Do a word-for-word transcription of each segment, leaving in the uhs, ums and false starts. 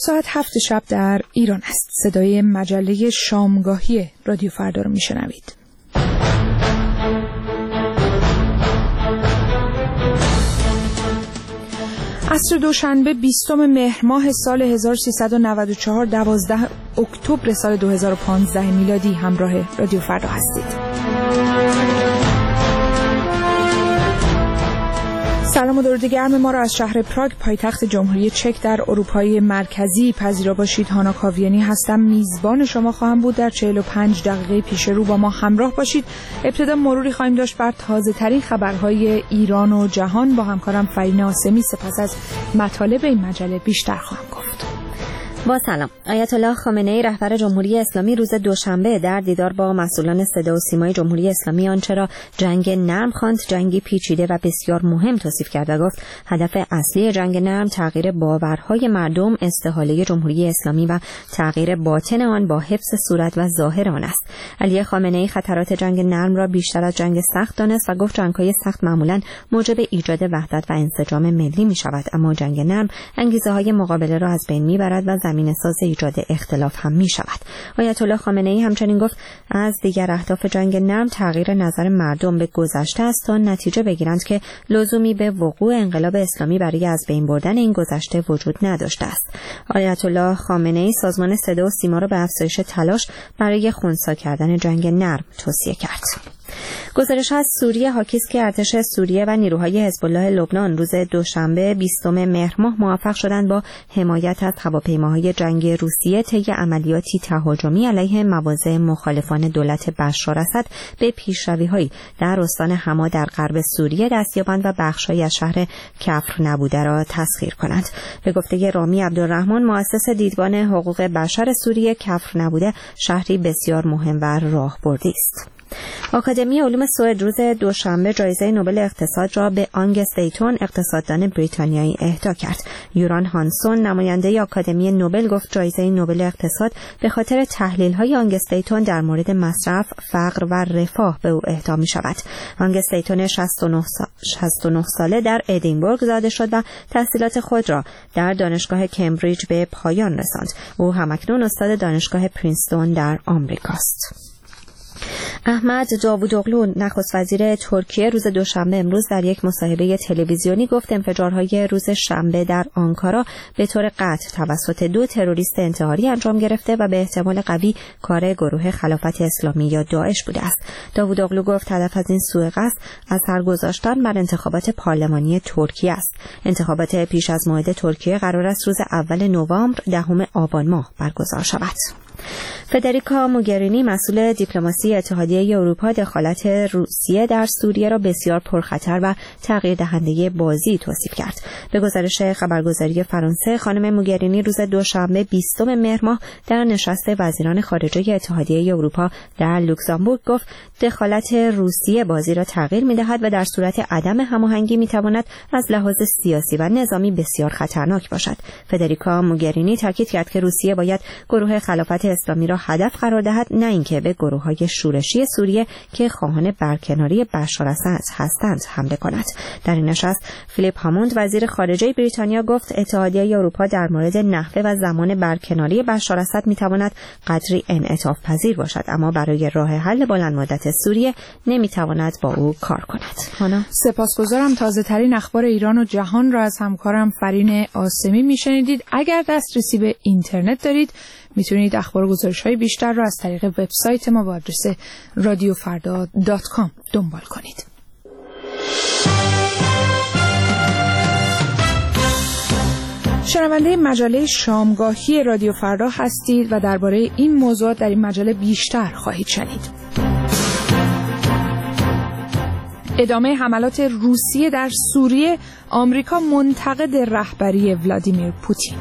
ساعت هفت شب در ایران است. صدای مجله شامگاهی رادیو فردا رو میشنوید. عصر دوشنبه بیستم مهر ماه سال هزار و سیصد و نود و چهار، دوازده اکتبر سال دو هزار و پانزده میلادی همراه رادیو فردا هستید. سلام و درود گرم ما را از شهر پراگ پایتخت جمهوری چک در اروپای مرکزی پذیرا باشید. هانا کاویانی هستم، میزبان شما خواهم بود. در چهل و پنج دقیقه پیش رو با ما همراه باشید. ابتدا مروری خواهیم داشت بر تازه ترین خبرهای ایران و جهان با همکارم فرین آسمی. سپس از مطالب این مجله بیشتر خواهم گفت. با سلام. آیت الله خامنه ای رهبر جمهوری اسلامی روز دوشنبه در دیدار با مسئولان صدا و سیمای جمهوری اسلامی آنچه را جنگ نرم خواند جنگی پیچیده و بسیار مهم توصیف کرد و گفت هدف اصلی جنگ نرم تغییر باورهای مردم، استحاله جمهوری اسلامی و تغییر باطن آن با حفظ صورت و ظاهر آن است. علی خامنه ای خطرات جنگ نرم را بیشتر از جنگ سخت دانست و گفت جنگ‌های سخت معمولاً موجب ایجاد وحدت و انسجام ملی می‌شود، اما جنگ نرم انگیزه‌های مقابله را از بین می‌برد و زمین ساز ایجاد اختلاف هم می شود. آیت الله خامنه ای همچنین گفت از دیگر اهداف جنگ نرم تغییر نظر مردم به گذشته است تا نتیجه بگیرند که لزومی به وقوع انقلاب اسلامی برای از بین بردن این گذشته وجود نداشته است. آیت الله خامنه ای سازمان صدا و سیما را به افزایش تلاش برای خنثی کردن جنگ نرم توصیه کرد. گزارش از سوریه حاکی است که ارتش سوریه و نیروهای حزب الله لبنان روز دوشنبه بیستم مهر ماه موفق شدند با حمایت از هواپیماهای جنگی روسیه طی عملیاتی تهاجمی علیه مواضع مخالفان دولت بشار اسد به پیشروی‌هایی در استان حما در غرب سوریه دست یابند و بخش‌هایی از شهر کفر نبوده را تسخیر کنند. به گفته رامی عبدالرحمن مؤسس دیدبان حقوق بشر سوریه، کفر نبوده شهری بسیار مهم و راهبردی است. آکادمی علوم سوئد روز دوشنبه جایزه نوبل اقتصاد را به آنگس دیتون اقتصاددان بریتانیایی اهدا کرد. یوران هانسون نماینده آکادمی نوبل گفت جایزه نوبل اقتصاد به خاطر تحلیل‌های آنگس دیتون در مورد مصرف، فقر و رفاه به او اهدا می‌شود. آنگس دیتون شصت و نه ساله در ادینبورگ زاده شد و تحصیلات خود را در دانشگاه کمبریج به پایان رساند. او همکنون استاد دانشگاه پرینستون در آمریکاست. احمد داوودوغلو نخست وزیر ترکیه روز دوشنبه امروز در یک مصاحبه تلویزیونی گفت انفجارهای روز شنبه در آنکارا به طور قطع توسط دو تروریست انتحاری انجام گرفته و به احتمال قوی کار گروه خلافت اسلامی یا داعش بوده است. داوودوغلو گفت هدف از این سوء قصد اثر گذاشتن بر انتخابات پارلمانی ترکیه است. انتخابات پیش از موعد ترکیه قرار است روز اول نوامبر دهم آبان ماه برگزار شود. فدریکا موگرینی مسئول دیپلماسی اتحادیه اروپا دخالت روسیه در سوریه را بسیار پرخطر و تغییر دهنده بازی توصیف کرد. به گزارش خبرگزاری فرانسه خانم موگرینی روز دوشنبه بیستم مهر ماه در نشست وزیران خارجه اتحادیه اروپا در لوکزامبورگ گفت دخالت روسیه بازی را تغییر می‌دهد و در صورت عدم هماهنگی می‌تواند از لحاظ سیاسی و نظامی بسیار خطرناک باشد. فدریکا موگرینی تاکید کرد که روسیه باید گروه خلافت اسلامی را هدف قرار دهد، نه اینکه به گروه‌های شورشی سوریه که خواهان برکناری بشار اسد هستند حمله کند. در این نشست فیلیپ هاموند وزیر خارجه بریتانیا گفت اتحادیه اروپا در مورد نحوه و زمان برکناری بشار اسد می‌تواند قدری انعطاف پذیر باشد، اما برای راه حل بلند مدت سوریه نمی‌تواند با او کار کند. هانا سپاسگزارم. تازه ترین اخبار ایران و جهان را از همکارم فرین آسمی میشنیدید. اگر دسترسی به اینترنت دارید میتونید اخبار و گزارش‌های بیشتر را از طریق وبسایت ما با آدرس رادیو فردا دات کام دنبال کنید. شنونده مجله شامگاهی رادیو فردا هستید و درباره این موضوعات در این مجله بیشتر خواهید شنید. ادامه حملات روسیه در سوریه، آمریکا منتقد رهبری ولادیمیر پوتین.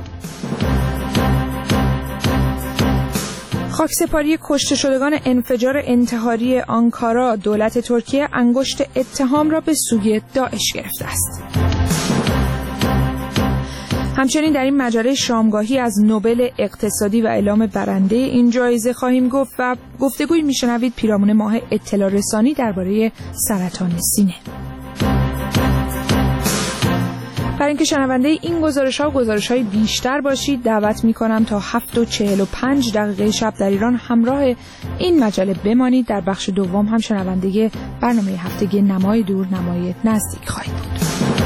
خاکسپاری کشته شدگان انفجار انتحاری آنکارا، دولت ترکیه انگشت اتهام را به سوی داعش گرفته است. همچنین در این مجله شامگاهی از نوبل اقتصادی و اعلام برنده این جایزه خواهیم گفت و گفتگوی میشنوید پیرامون ماه اطلاع رسانی درباره سرطان سینه. برای اینکه شنونده این گزارش‌ها و گزارش‌های بیشتر باشید دعوت می‌کنم تا هفت و چهل و پنج دقیقه شب در ایران همراه این مجله بمانید. در بخش دوم هم شنونده برنامه هفتگی نمای دور نمای نزدیک خواهید بود.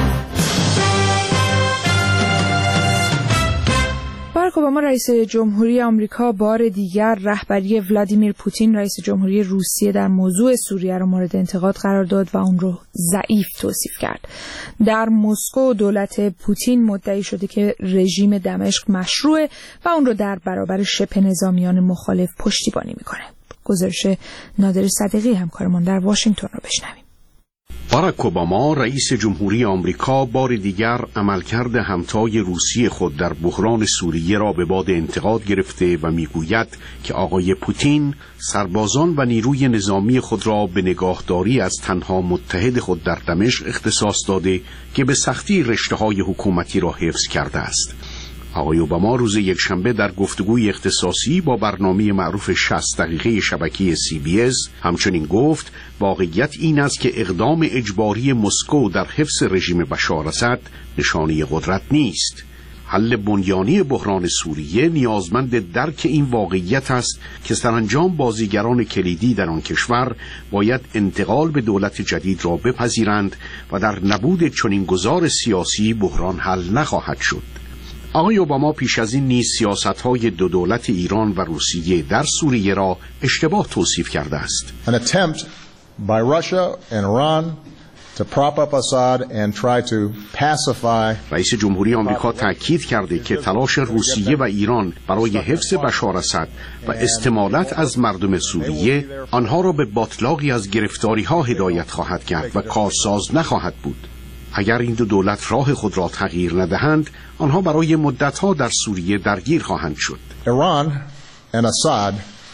باراک اوباما رئیس جمهوری آمریکا بار دیگر رهبری ولادیمیر پوتین رئیس جمهوری روسیه در موضوع سوریه را مورد انتقاد قرار داد و اون رو ضعیف توصیف کرد. در مسکو دولت پوتین مدعی شده که رژیم دمشق مشروعه و اون رو در برابر شبه نظامیان مخالف پشتیبانی میکنه. گزارش نادر صدیقی همکارمان در واشنگتن رو بشنویم. باراک اوباما رئیس جمهوری آمریکا بار دیگر عملکرد همتای روسیه خود در بحران سوریه را به باد انتقاد گرفته و میگوید که آقای پوتین سربازان و نیروی نظامی خود را به نگاهداری از تنها متحد خود در دمشق اختصاص داده که به سختی رشته‌های حکومتی را حفظ کرده است. آقای اوباما روز یکشنبه در گفتگوی اختصاصی با برنامه معروف شصت دقیقه شبکه سی بی اس همچنین گفت واقعیت این است که اقدام اجباری مسکو در حفظ رژیم بشار اسد نشانه قدرت نیست. حل بنیانی بحران سوریه نیازمند درک این واقعیت است که سرانجام بازیگران کلیدی در آن کشور باید انتقال به دولت جدید را بپذیرند و در نبود چنین گذار سیاسی بحران حل نخواهد شد. آقای اوباما پیش از این نیز سیاست‌های دو دولت ایران و روسیه در سوریه را اشتباه توصیف کرده است. An attempt by Russia and Iran to prop up Assad and try to pacify. رئیس جمهوری آمریکا تاکید کرده که تلاش روسیه و ایران برای حفظ بشار اسد و استمالت از مردم سوریه آنها را به باطلاقی از گرفتاری‌ها هدایت خواهد کرد و کارساز نخواهد بود. اگر این دو دولت راه خود را تغییر ندهند آنها برای مدت‌ها در سوریه درگیر خواهند شد. Iran and Assad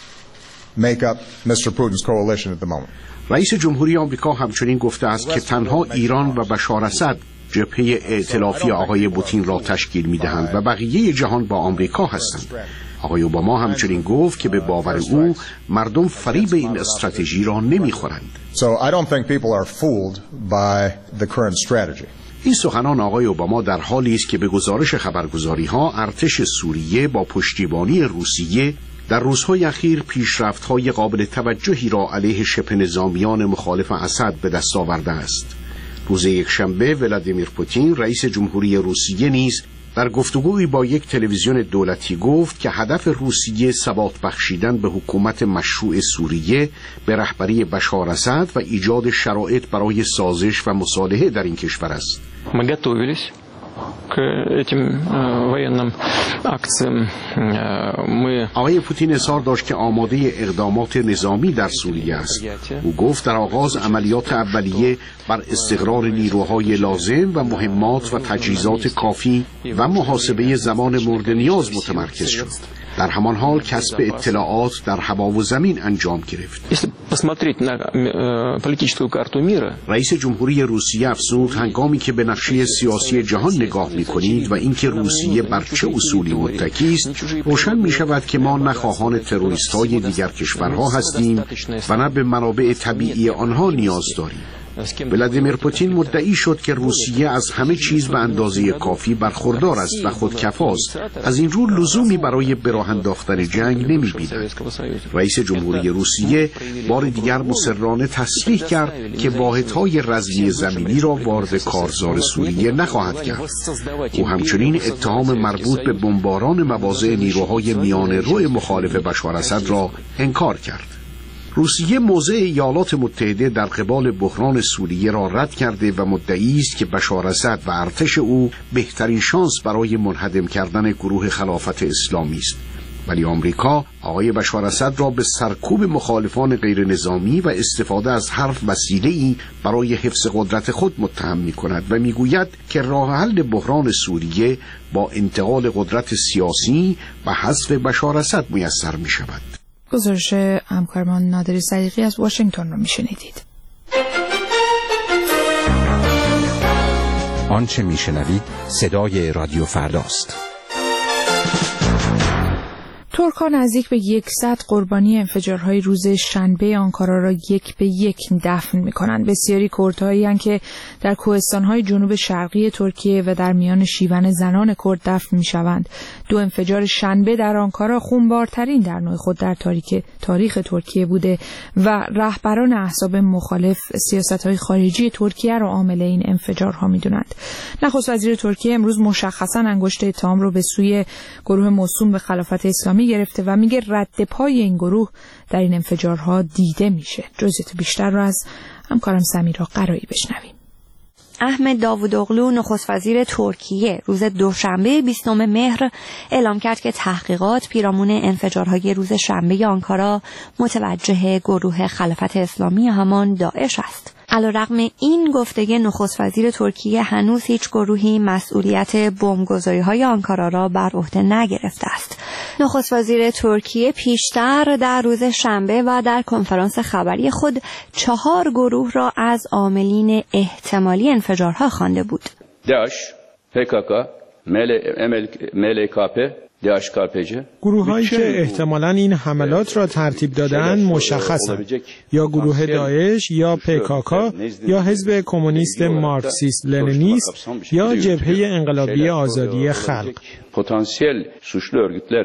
make up mister Putin's coalition at the moment. رئیس جمهوری آمریکا همچنین گفته است که تنها ایران و بشار اسد جبهه ائتلافی آقای پوتین را تشکیل می‌دهند و بقیه جهان با آمریکا هستند. آقای اوباما همچنین گفت که به باور او مردم فریب این استراتژی را نمی‌خورند. So I don't think people are fooled by the current strategy. این سخنان آقای اوباما در حالی است که به گزارش خبرگزاری‌ها ارتش سوریه با پشتیبانی روسیه در روزهای اخیر پیشرفت‌های قابل توجهی را علیه شبه نظامیان مخالف اسد به دست آورده است. روز یکشنبه ولادیمیر پوتین رئیس جمهوری روسیه نیز در گفتگویی با یک تلویزیون دولتی گفت که هدف روسیه ثبات بخشیدن به حکومت مشروع سوریه به رهبری بشار اسد و ایجاد شرایط برای سازش و مصالحه در این کشور است. Мы готовились к этим военным акциям. Мы آقای پوتین اظهار داشت که آماده اقدامات نظامی در سوریه است. او گفت در آغاز عملیات اولیه بر استقرار نیروهای لازم و مهمات و تجهیزات کافی و محاسبه زمان مورد نیاز متمرکز شد. در همان حال کسب اطلاعات در هوا و زمین انجام گرفت. رئیس جمهوری روسیه افزود هنگامی که به نقشه سیاسی جهان نگاه می‌کنید و اینکه روسیه بر چه اصولی متکی است روشن می‌شود که ما نه خواهان تروریست‌های دیگر کشورها هستیم و نه به منابع طبیعی آنها نیاز داریم. ولادیمیر پوتین مدعی شد که روسیه از همه چیز به اندازه کافی برخوردار است و خودکفاست. از این رو لزومی برای به راه انداختن جنگ نمی‌بیند. رئیس جمهوری روسیه بار دیگر مصرانه تصریح کرد که واحدهای رزمی زمینی را وارد کارزار سوریه نخواهد کرد. او همچنین اتهام مربوط به بمباران مواضع نیروهای میانه‌رو مخالف بشار اسد را انکار کرد. روسیه موضع ایالات متحده در قبال بحران سوریه را رد کرده و مدعی است که بشار اسد و ارتش او بهترین شانس برای منهدم کردن گروه خلافت اسلامی است. ولی آمریکا آقای بشار اسد را به سرکوب مخالفان غیر نظامی و استفاده از هر وسیله‌ای برای حفظ قدرت خود متهم می‌کند و می‌گوید که راه حل بحران سوریه با انتقال قدرت سیاسی و حذف بشار اسد میسر می‌شود. گزارش همکارمان نادر صدیقی از واشنگتن رو میشنیدید. آنچه میشنوید صدای رادیو فرداست. ترک‌ها نزدیک به صد قربانی انفجارهای روز شنبه آنکارا را یک به یک دفن می‌کنند. بسیاری کردهایی هستند که در کوهستان‌های جنوب شرقی ترکیه و در میان شیون زنان کرد دفن می‌شوند. دو انفجار شنبه در آنکارا خونبارترین در نوع خود در تاریخ تاریخ ترکیه بوده و رهبران احزاب مخالف سیاست‌های خارجی ترکیه را عامل این انفجارها می‌دونند. نخست وزیر ترکیه امروز مشخصاً انگشت اتهام را به سوی گروه موسوم به خلافت اسلامی گرفته و میگه رد پای این گروه در این انفجارها دیده میشه. جزئیات بیشتر رو از همکارم سمیرا قرایی بشنویم. احمد داوودوغلو نخست وزیر ترکیه روز دوشنبه بیستم مهر اعلام کرد که تحقیقات پیرامون انفجارهای روز شنبه آنکارا متوجه گروه خلافت اسلامی همان داعش است. علیرغم این گفتگو نخست وزیر ترکیه هنوز هیچ گروهی مسئولیت بمبگذاری‌های آنکارا را بر عهده نگرفته است. نخست وزیر ترکیه پیشتر در روز شنبه و در کنفرانس خبری خود چهار گروه را از عاملین احتمالی انفجارها خوانده بود. داعش، پی-کی-کی، ام ال کی پی گروه هایی که احتمالاً این حملات را ترتیب دادن مشخصند، یا گروه داعش یا پی-کی-کی یا حزب کمونیست مارکسیست لنینیست یا جبهه انقلابی آزادی خلق. پتانسیل suçlu örgütler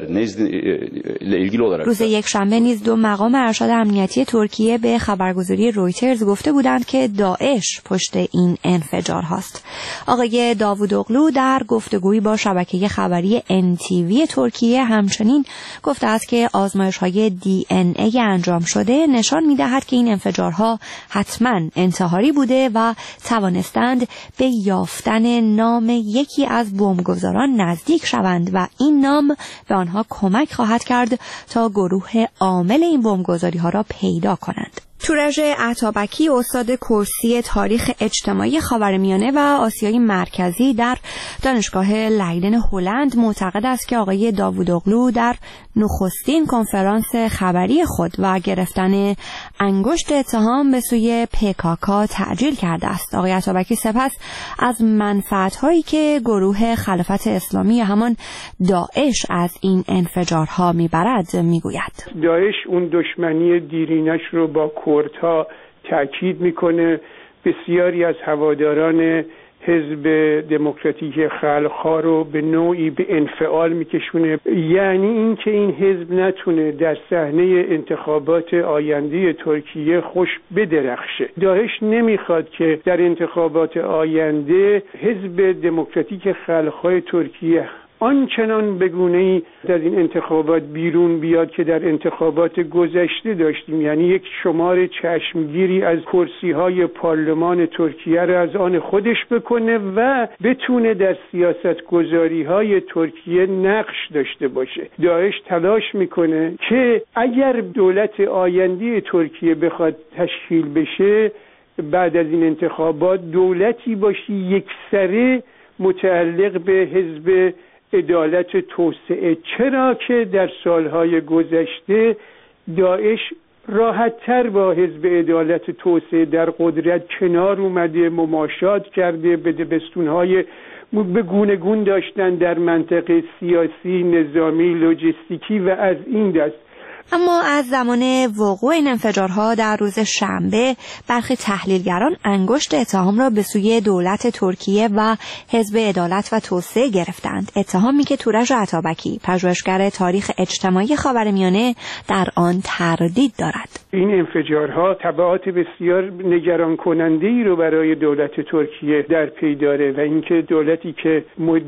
ile ilgili olarak روز یک شنبه نیز دو مقام ارشد امنیتی ترکیه به خبرگزاری رویترز گفته بودند که داعش پشت این انفجار هاست. آقای داوودوغلو در گفتگویی با شبکه خبری ان تی وی ترکیه همچنین گفته است که آزمایش‌های دی ان ای انجام شده نشان می‌دهد که این انفجارها حتماً انتحاری بوده و توانستند به یافتن نام یکی از بمبگذاران نزدیک شوند و این نام به آنها کمک خواهد کرد تا گروه عامل این بمبگذاری‌ها را پیدا کنند. تورج عطابکی استاد کرسی تاریخ اجتماعی خاورمیانه و آسیای مرکزی در دانشگاه لیدن هلند معتقد است که آقای داوودوغلو در نخستین کنفرانس خبری خود و گرفتن انگشت اتهام به سوی پی-کی-کی تعجیل کرده است. آقای عطابکی سپس از منفعت‌هایی که گروه خلافت اسلامی همان داعش از این انفجارها میبرد میگوید. داعش اون دشمنی دیرینش رو با کردها تأکید میکنه. بسیاری از هواداران حزب دموکراتیک خلق‌ها رو به نوعی به انفعال میکشونه. یعنی این که این حزب نتونه در صحنه انتخابات آینده ترکیه خوش بدرخشه. داعش نمیخواد که در انتخابات آینده حزب دموکراتیک خلق‌های ترکیه آنچنان به گونه‌ای از این انتخابات بیرون بیاد که در انتخابات گذشته داشتیم، یعنی یک شمار چشمگیری از کرسی‌های پارلمان ترکیه را از آن خودش بکنه و بتونه در سیاست‌گذاری‌های ترکیه نقش داشته باشه. داعش تلاش میکنه که اگر دولت آینده ترکیه بخواد تشکیل بشه بعد از این انتخابات دولتی باشه یکسره متعلق به حزب عدالت توسعه، چرا که در سالهای گذشته داعش راحت‌تر با حزب عدالت توسعه در قدرت کنار اومده، مماشات کرده، به دبستون‌های به گونه گون داشتن در منطقه سیاسی، نظامی، لوجستیکی و از این دست. اما از زمان وقوع این انفجارها در روز شنبه برخی تحلیلگران انگشت اتهام را به سوی دولت ترکیه و حزب عدالت و توسعه گرفتند. اتهامی که تورج عطابکی پژوهشگر تاریخ اجتماعی خاورمیانه در آن تردید دارد. این انفجارها تبعات بسیار نگران کننده ای رو برای دولت ترکیه در پی داره و اینکه دولتی که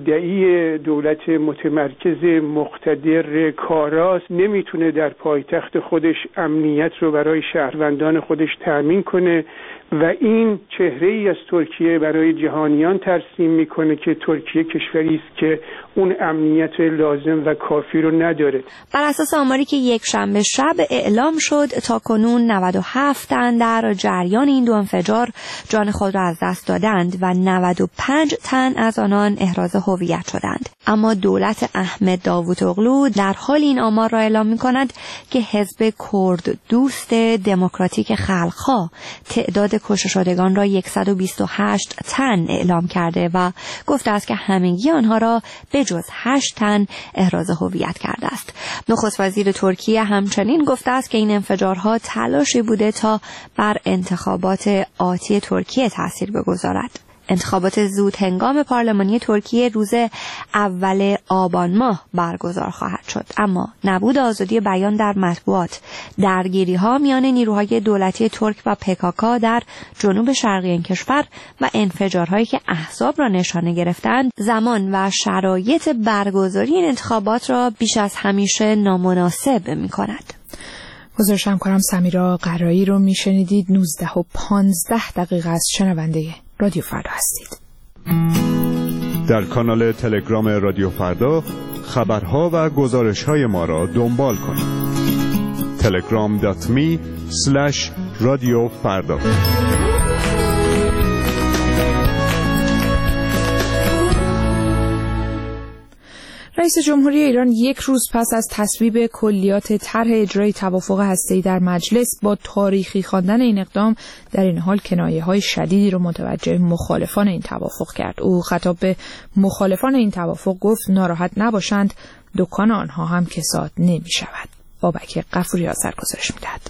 مدعی دولت متمرکز مقتدر کاراست نمیتونه در پایتخت خودش امنیت رو برای شهروندان خودش تأمین کنه و این چهره ای از ترکیه برای جهانیان ترسیم میکنه که ترکیه کشوری است که اون امنیت لازم و کافی رو نداره. بر اساس آماری که یک شنبه شب اعلام شد تا کنون نود و هفت تن در جریان این دو انفجار جان خود را از دست دادند و نود و پنج تن از آنان احراز هویت شدند. اما دولت احمد داوودوغلو در حال این آمار را اعلام می‌کند که حزب کرد دوست دموکراتیک خلق‌ها تعداد کشته شدگان را صد و بیست و هشت تن اعلام کرده و گفته است که همگی آنها را به بجز هشت تن احراز هویت کرده است. نخست وزیر ترکیه همچنین گفته است که این انفجارها تلاشی بوده تا بر انتخابات آتی ترکیه تأثیر بگذارد. انتخابات زود هنگام پارلمانی ترکیه روز اول آبان ماه برگزار خواهد شد، اما نبود آزادی بیان در مطبوعات، درگیری ها میان نیروهای دولتی ترک و پکاکا در جنوب شرقی این کشور و انفجارهایی که احزاب را نشانه گرفتند، زمان و شرایط برگزاری این انتخابات را بیش از همیشه نامناسب می کند. گزارش همکارم سمیرا قرایی رو میشنیدید. نوزده و پانزده دقیقه از شنونده رادیو فردا هستید. در کانال تلگرام رادیو فردا خبرها و گزارش‌های ما را دنبال کنید. تلگرام دات می اسلش رادیو فردا. رئیس جمهوری ایران یک روز پس از تصویب کلیات طرح اجرای توافق هسته‌ای در مجلس با تاریخی خواندن این اقدام در این حال کنایه‌های شدیدی را متوجه مخالفان این توافق کرد. او خطاب به مخالفان این توافق گفت ناراحت نباشند، دکان آنها هم کساد نمی‌شود. بابک غفوری سرگزارش می‌دهد.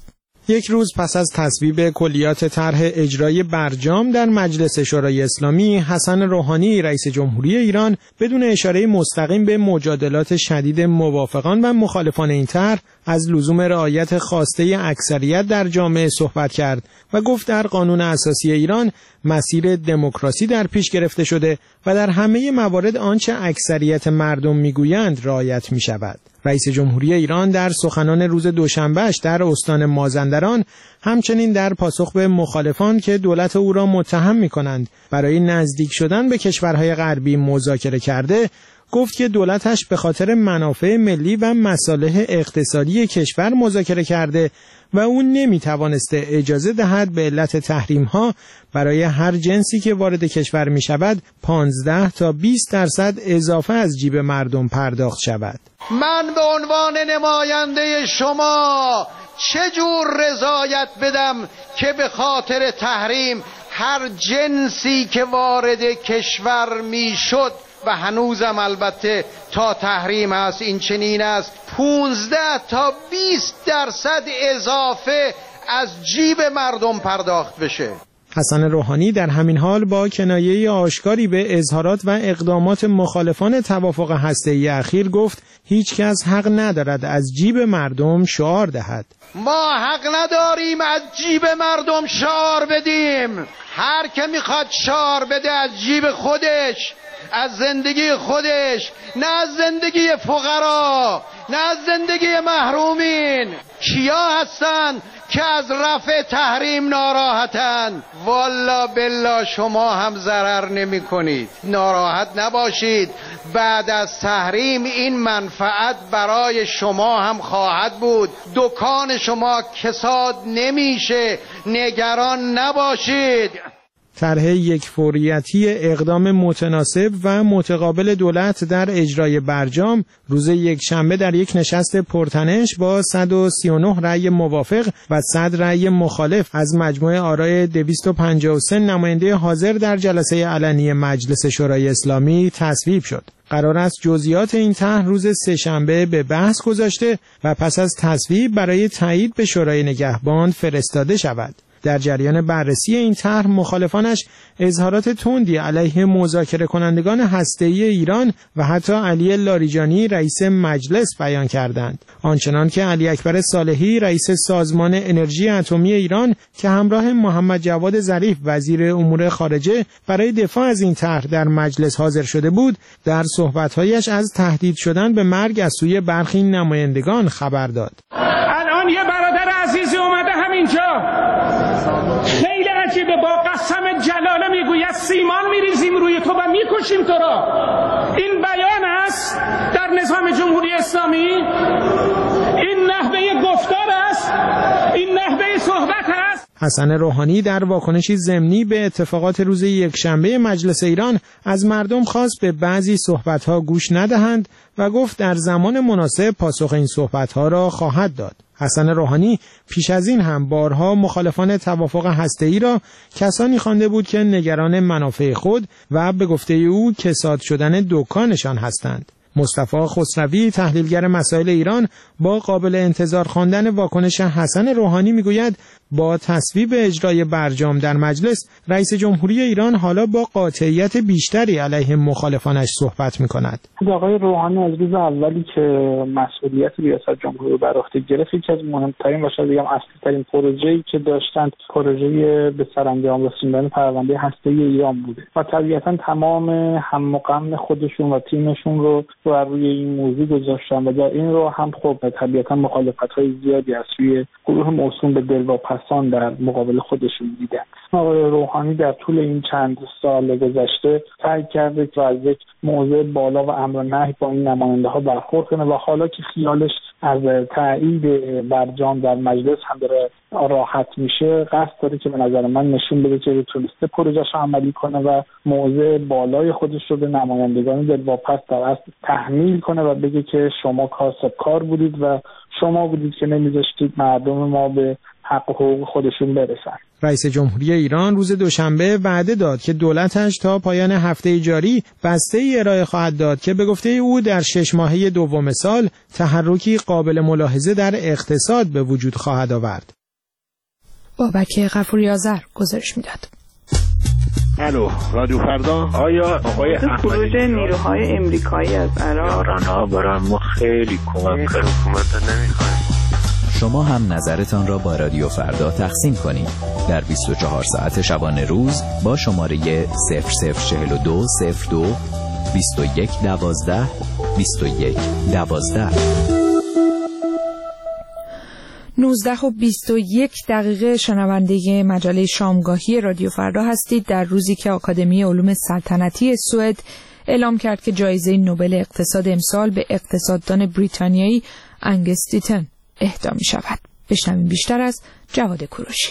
یک روز پس از تصویب کلیات طرح اجرای برجام در مجلس شورای اسلامی، حسن روحانی رئیس جمهوری ایران بدون اشاره مستقیم به مجادلات شدید موافقان و مخالفان این طرح از لزوم رعایت خواسته اکثریت در جامعه صحبت کرد و گفت در قانون اساسی ایران مسیر دموکراسی در پیش گرفته شده و در همه موارد آنچه اکثریت مردم میگویند رعایت می شود. رئیس جمهوری ایران در سخنان روز دوشنبهش در استان مازندران همچنین در پاسخ به مخالفان که دولت او را متهم می‌کنند برای نزدیک شدن به کشورهای غربی مذاکره کرده، گفت که دولتش به خاطر منافع ملی و مصالح اقتصادی کشور مذاکره کرده و اون نمیتوانسته اجازه دهد به علت تحریم‌ها برای هر جنسی که وارد کشور می شود پانزده تا بیست درصد اضافه از جیب مردم پرداخت شود. من به عنوان نماینده شما چجور رضایت بدم که به خاطر تحریم هر جنسی که وارد کشور می شد و هنوزم البته تا تحریم هست این چنین است، پونزده تا بیست درصد اضافه از جیب مردم پرداخت بشه. حسن روحانی در همین حال با کنایه آشکاری به اظهارات و اقدامات مخالفان توافق هسته‌ای اخیر گفت هیچ کس حق ندارد از جیب مردم شعار دهد. ما حق نداریم از جیب مردم شعار بدیم. هر که میخواد شعار بده از جیب خودش، از زندگی خودش، نه از زندگی فقرا، نه از زندگی محرومین. کیا هستن که از رفع تحریم ناراحتن؟ والا بالله شما هم ضرر نمی کنید. ناراحت نباشید، بعد از تحریم این منفعت برای شما هم خواهد بود. دکان شما کساد نمیشه، نگران نباشید. طرح یک فوریتی اقدام متناسب و متقابل دولت در اجرای برجام روز یک شنبه در یک نشست پرتنش با صد و سی و نه رأی موافق و صد رأی مخالف از مجموع آرای دویست و پنجاه و سه نماینده حاضر در جلسه علنی مجلس شورای اسلامی تصویب شد. قرار است جزئیات این طرح روز سه‌شنبه به بحث گذاشته و پس از تصویب برای تایید به شورای نگهبان فرستاده شود. در جریان بررسی این طرح مخالفانش اظهارات تندی علیه مذاکره کنندگان هسته‌ای ایران و حتی علی لاریجانی رئیس مجلس بیان کردند. آنچنان که علی اکبر صالحی رئیس سازمان انرژی اتمی ایران که همراه محمد جواد ظریف وزیر امور خارجه برای دفاع از این طرح در مجلس حاضر شده بود، در صحبت‌هایش از تهدید شدن به مرگ از سوی برخی نمایندگان خبر داد. الان یه برادر عزیزی اومده همینجا، خیلی عجیبه، با قسم جلاله میگوید سیمان میریزیم روی تو و میکشیم تو را. این بیان است در نظام جمهوری اسلامی؟ این نحوه گفتار است؟ این نحوه صحبت است؟ حسن روحانی در واکنشی ضمنی به اتفاقات روز یکشنبه مجلس ایران از مردم خواست به بعضی صحبت‌ها گوش ندهند و گفت در زمان مناسب پاسخ این صحبت‌ها را خواهد داد. حسن روحانی پیش از این هم بارها مخالفان توافق هسته‌ای را کسانی خوانده بود که نگران منافع خود و به گفته او کساد شدن دکانشان هستند. مصطفی خسروی تحلیلگر مسائل ایران با قابل انتظار خواندن واکنش حسن روحانی میگوید با تصویب اجرای برجام در مجلس رئیس جمهوری ایران حالا با قاطعیت بیشتری علیه مخالفانش صحبت می‌کند. آقای روحانی از روز اولی که مسئولیت ریاست جمهوری رو بر عهده گرفت یکی از مهمترین و شاید بگم اصلی‌ترین پروژه‌ای که داشتند پروژه به سرانجام رسوندن پرونده هسته‌ای ایران بوده و طبیعتاً تمام هم و غم خودشون و تیمشون رو بر روی این موضوع گذاشتن و در این رو هم خب طبیعتاً مخالفت‌های زیادی از سوی گروه موسوم به دلواپسان در مقابل خودشون دیدن. آقای روحانی در طول این چند سال گذشته سعی کرده که از یک موضع بالا و امر و نهی با این نماینده ها برخورد کنه و حالا که خیالش از تایید برجام در مجلس هم داره راحت میشه قصد داره که به نظر من نشون بده که تونسته پروژه‌اش عملی کنه و موضع بالای خودش رو به نمایندگان دلواپس در اصل تحمیل کنه و بگه که شما کاسب کار بودید و شما بودید که نمیذاشتید مردم ما به حق و حقوق خودشون برسن. رئیس جمهوری ایران روز دوشنبه وعده داد که دولتش تا پایان هفته جاری بسته‌ای ارائه خواهد داد که به گفته او در شش ماهه دوم سال تحرکی قابل ملاحظه در اقتصاد به وجود خواهد آورد. بابک غفوری آذر گزارش میداد. الو رادیو فردا. آیا آقای خروج نیروهای امریکایی از عراق ایران‌ها برای ما خیلی کمک کرد. حکومت نمی‌خوایم. شما هم نظرتان را با رادیو فردا تقسیم کنید در بیست و چهار ساعت شبانه روز با شماره صفر صفر چهل و دو صفر دو بیست و یک دوازده بیست و یک دوازده. نوزده و بیست و یک دقیقه شنونده مجله شامگاهی رادیو فردا هستید در روزی که آکادمی علوم سلطنتی سوئد اعلام کرد که جایزه نوبل اقتصاد امسال به اقتصاددان بریتانیایی انگس دیتن اهدا می شود. بشنویم بیشتر از جواد کوروشی.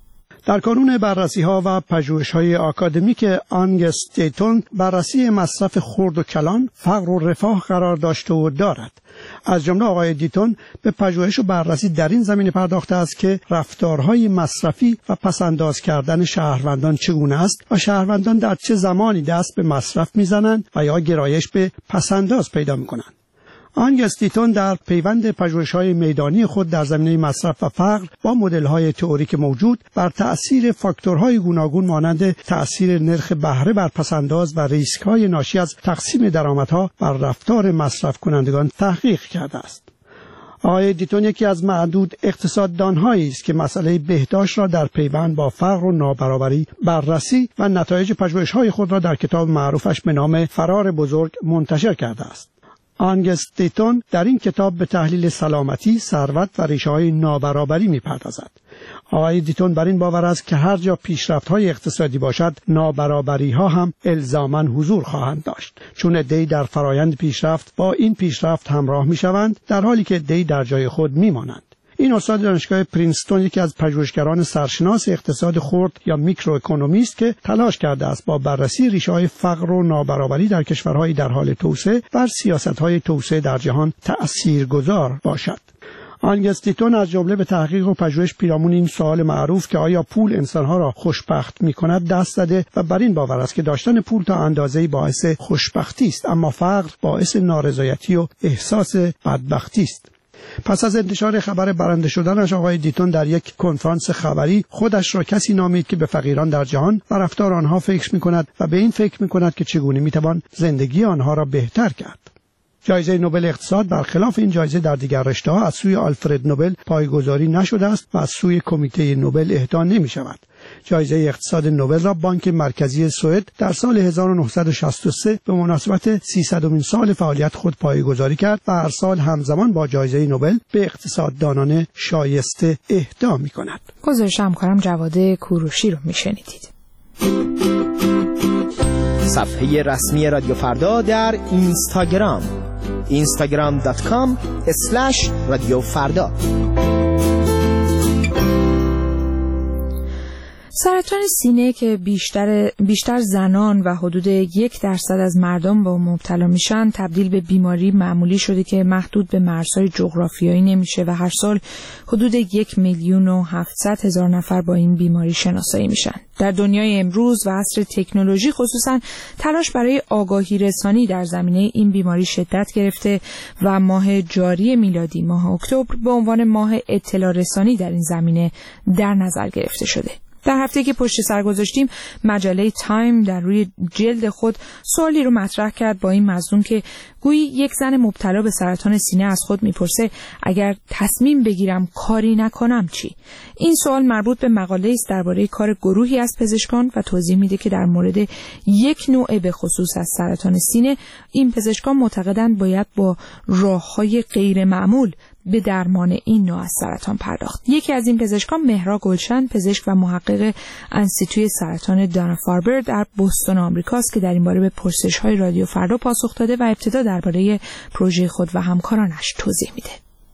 در کانون بررسی‌ها و پژوهش‌های آکادمیک آنگس دیتون بررسی مصرف خرد و کلان، فقر و رفاه قرار داشته و دارد. از جمله آقای دیتون به پژوهش و بررسی در این زمینه پرداخته است که رفتارهای مصرفی و پسنداز کردن شهروندان چگونه است و شهروندان در چه زمانی دست به مصرف می‌زنند و یا گرایش به پسنداز پیدا می‌کنند. آنگس دیتون در پیوند پژوهش‌های میدانی خود در زمینه مصرف و فقر با مدل‌های تئوریک موجود بر تأثیر فاکتورهای گوناگون مانند تأثیر نرخ بهره بر پسنداز و ریسک‌های ناشی از تقسیم درآمدها بر رفتار مصرف کنندگان تحقیق کرده است. آقای دیتون یکی از معدود اقتصاددان‌هایی است که مسئله بهداشت را در پیوند با فقر و نابرابری بررسی و نتایج پژوهش‌های خود را در کتاب معروفش به نام فرار بزرگ منتشر کرده است. آنگس دیتون در این کتاب به تحلیل سلامتی، ثروت و ریشه‌های نابرابری می‌پردازد. آقای دیتون بر این باور است که هر جا پیشرفت‌های اقتصادی باشد، نابرابری‌ها هم الزاماً حضور خواهند داشت، چون عده‌ای در فرایند پیشرفت با این پیشرفت همراه می‌شوند، در حالی که عده‌ای در جای خود می‌مانند. این استاد دانشگاه پرینستون یکی از پژوهشگران سرشناس اقتصاد خرد یا میکروئکونومی است که تلاش کرده است با بررسی ریشه‌های فقر و نابرابری در کشورهای در حال توسعه بر سیاست‌های توسعه در جهان تأثیرگذار باشد. آنگس دیتون از جمله به تحقیق و پژوهش پیرامون این سوال معروف که آیا پول انسانها را خوشبخت می‌کند دست زده و بر این باور است که داشتن پول تا اندازه‌ای باعث خوشبختی است، اما فقر باعث نارضایتی و احساس بدبختی است. پس از انتشار خبر برنده شدنش آقای دیتون در یک کنفرانس خبری خودش را کسی نامید که به فقیران در جهان و رفتار آنها فکر می‌کند و به این فکر می‌کند که چگونه می‌توان زندگی آنها را بهتر کرد. جایزه نوبل اقتصاد برخلاف این جایزه در دیگر رشته‌ها از سوی آلفرد نوبل پایگذاری نشده است و از سوی کمیته نوبل اهدا نمی‌شود. جایزه اقتصاد نوبل را بانک مرکزی سوئد در سال هزار و نهصد و شصت و سه به مناسبت سیصدمین سال فعالیت خود پایگذاری کرد و هر سال همزمان با جایزه نوبل به اقتصاددانان شایسته اهدا می‌کند. گزارش همکارم جواد کوروشی رو میشنیدید. صفحه رسمی رادیو فردا در اینستاگرام اینستاگرام دات کام اسلش رادیو فردا. سرطان سینه که بیشتر بیشتر زنان و حدود یک درصد از مردم با مبتلا میشن تبدیل به بیماری معمولی شده که محدود به مرزهای جغرافیایی نمیشه و هر سال حدود یک میلیون و هفتصد هزار نفر با این بیماری شناسایی میشن. در دنیای امروز و عصر تکنولوژی خصوصا تلاش برای آگاهی رسانی در زمینه این بیماری شدت گرفته و ماه جاری میلادی ماه اکتبر به عنوان ماه اطلاع رسانی در این زمینه در نظر گرفته شده. در هفته که پشت سر گذاشتیم مجله تایم در روی جلد خود سوالی رو مطرح کرد با این مضمون که گویی یک زن مبتلا به سرطان سینه از خود میپرسه اگر تصمیم بگیرم کاری نکنم چی؟ این سوال مربوط به مقاله است درباره کار گروهی از پزشکان و توضیح میده که در مورد یک نوع به خصوص از سرطان سینه این پزشکان معتقدند باید با راه‌های غیر معمول به درمان این نوع از سرطان پرداخت. یکی از این پزشکان مهرا گلشن، پزشک و محقق انستیتوی سرطان دانا فاربر در بوستون آمریکاست که در این باره به پرسش‌های رادیو فردا پاسخ داده و ابتدا درباره پروژه خود و همکارانش توضیح میده.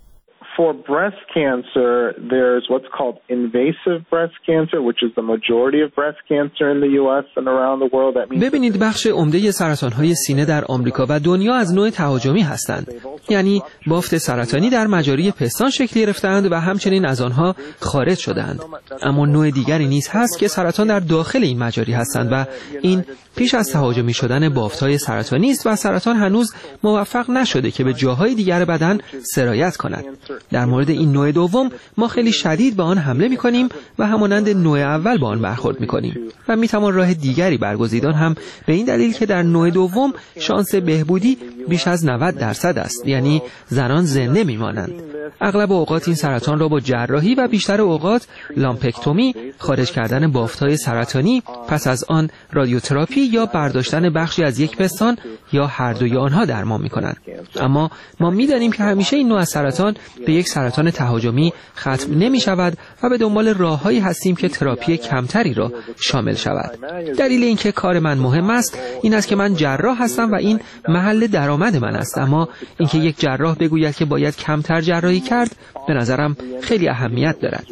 For breast cancer, there's what's called invasive breast cancer, which is the majority of breast cancer in the U S and around the world. That means ببینید بخش عمده سرطان‌های سینه در آمریکا و دنیا از نوع تهاجمی هستند. یعنی بافت سرطانی در مجاری پستان شکل گرفتند و همچنین از آنها خارج شدند. اما نوع دیگری نیز هست که سرطان در داخل این مجاری هستند و این پیش از تهاجمی شدن بافت‌های سرطانی است و سرطان هنوز موفق نشده که به جاهای دیگر بدن سرایت کند. در مورد این نوع دوم ما خیلی شدید به آن حمله می‌کنیم و همانند نوع اول با آن برخورد می‌کنیم و می‌توان راه دیگری برگزیدن هم به این دلیل که در نوع دوم شانس بهبودی بیش از نود درصد است، یعنی زنان زنده می‌مانند. اغلب اوقات این سرطان را با جراحی و بیشتر اوقات لامپکتومی، خارج کردن بافت‌های سرطانی، پس از آن رادیوتراپی یا برداشتن بخشی از یک پستان یا هر دوی آنها درمان می‌کنند. اما ما می‌دانیم که همیشه این نوع از سرطان به یک سرطان تهاجمی ختم نمی‌شود و به دنبال راه‌هایی هستیم که تراپی کمتری را شامل شود. دلیل اینکه کار من مهم است این است که من جراح هستم و این محل درآمد من است، اما اینکه یک جراح بگوید که باید کمتر جراحی کرد به نظرم خیلی اهمیت دارد.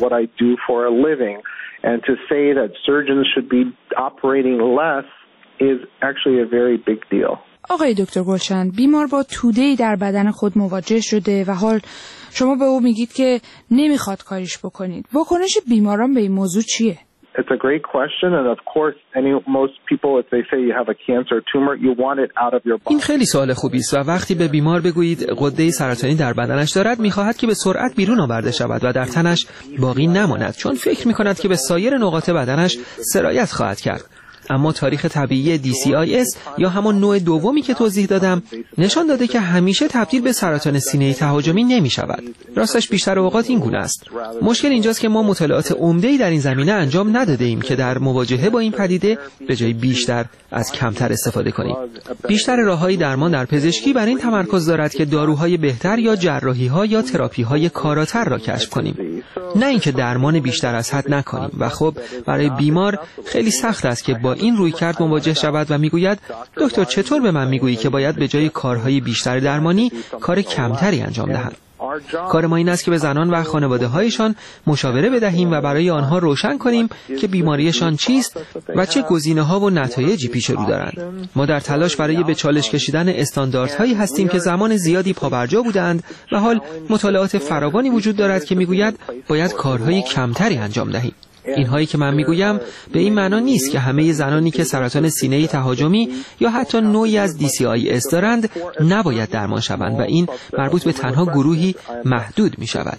And to say that surgeons should be operating less is actually a very big deal. آقای دکتر گلشن، بیمار با توده‌ای در بدن خود مواجه شده و حال شما به او میگید که نمیخواد کاریش بکنید. واکنش بیماران به این موضوع چیه؟ It's a great question and of course any most people if they say you have a cancer tumor you want it out of your body. این خیلی سوال خوبی است و وقتی به بیمار بگویید غده سرطانی در بدنش دارد می‌خواهد که به سرعت بیرون آورده شود و در تنش باقی نماند، چون فکر می‌کند که به سایر نقاط بدنش سرایت خواهد کرد. اما تاریخ طبیعی دی سی آی اس یا همان نوع دومی که توضیح دادم نشان داده که همیشه تبدیل به سرطان سینه تهاجمی نمی شود. راستش بیشتر اوقات این گونه است. مشکل اینجاست که ما مطالعات عمده‌ای در این زمینه انجام نداده ایم که در مواجهه با این پدیده به جای بیشتر از کمتر استفاده کنیم. بیشتر راههای درمان در پزشکی بر این تمرکز دارد که داروهای بهتر یا جراحی‌ها یا تراپی‌های کاراتر را کشف کنیم، نه اینکه درمان بیشتر از حد نکنیم. و خب برای بیمار خیلی سخت است که با این رویکرد مواجه شود و میگوید دکتر چطور به من میگویی که باید به جای کارهای بیشتر درمانی کار کمتری انجام دهم؟ کار ما این است که به زنان و خانواده‌هایشان مشاوره بدهیم و برای آنها روشن کنیم که بیماریشان چیست و چه گزینه‌ها و نتایجی پیش رو دارند. ما در تلاش برای به چالش کشیدن استانداردهایی هستیم که زمان زیادی پابرجا بودند و حال مطالعات فراوانی وجود دارد که میگوید باید کارهای کمتری انجام دهیم. اینهایی که من میگویم به این معنا نیست که همه زنانی که سرطان سینه تهاجمی یا حتی نوعی از دی سی آی اس دارند نباید درمان شوند و این مربوط به تنها گروهی محدود می شود.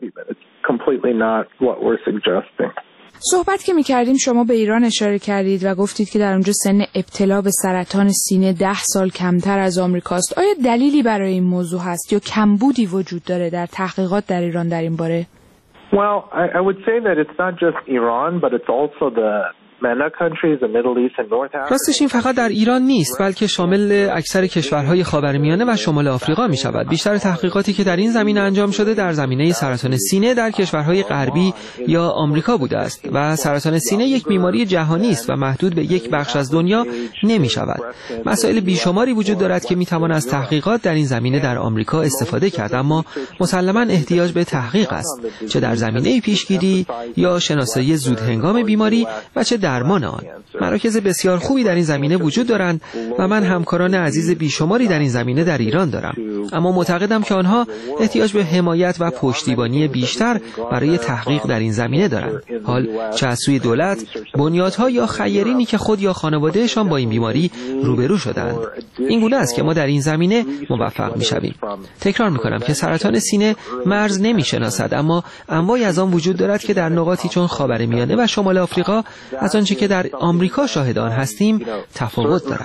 صحبت که می‌کردیم شما به ایران اشاره کردید و گفتید که در اونجا سن ابتلا به سرطان سینه ده سال کمتر از آمریکاست. آیا دلیلی برای این موضوع هست یا کمبودی وجود داره در تحقیقات در ایران در این باره؟ Well, I, I would say that it's not just Iran, but it's also the راستش این فقط در ایران نیست، بلکه شامل اکثر کشورهای خاورمیانه و شمال آفریقا می شود. بیشتر تحقیقاتی که در این زمینه انجام شده در زمینه سرطان سینه در کشورهای غربی یا آمریکا بوده است و سرطان سینه یک بیماری جهانی است و محدود به یک بخش از دنیا نمی شود. مسائل بیشماری وجود دارد که می توان از تحقیقات در این زمینه در آمریکا استفاده کرد، اما مسلماً احتیاج به تحقیق است، چه در زمینه پیشگیری یا شناسایی زود هنگام بیماری و چه درمان آن. مراکز بسیار خوبی در این زمینه وجود دارند و من همکاران عزیز بیشماری در این زمینه در ایران دارم، اما معتقدم که آنها احتیاج به حمایت و پشتیبانی بیشتر برای تحقیق در این زمینه دارند، حال چه از سوی دولت، بنیادها یا خیرینی که خود یا خانوادهشان با این بیماری روبرو شدند. این گونه است که ما در این زمینه موفق می‌شویم. تکرار می‌کنم که سرطان سینه مرز نمی‌شناسد، اما انواعی از آن وجود دارد که در نقاطی چون خاورمیانه و شمال آفریقا از آنچه که در آمریکا شاهد آن هستیم تفاوت دارد.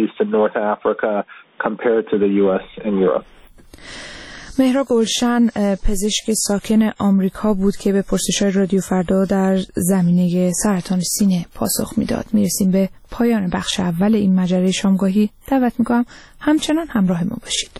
مهرا گلشن پزشک ساکن آمریکا بود که به پرسش‌های رادیو فردا در زمینه سرطان سینه پاسخ میداد. میرسیم به پایان بخش اول این مجله شامگاهی. دعوت میکنم همچنان همراه ما باشید.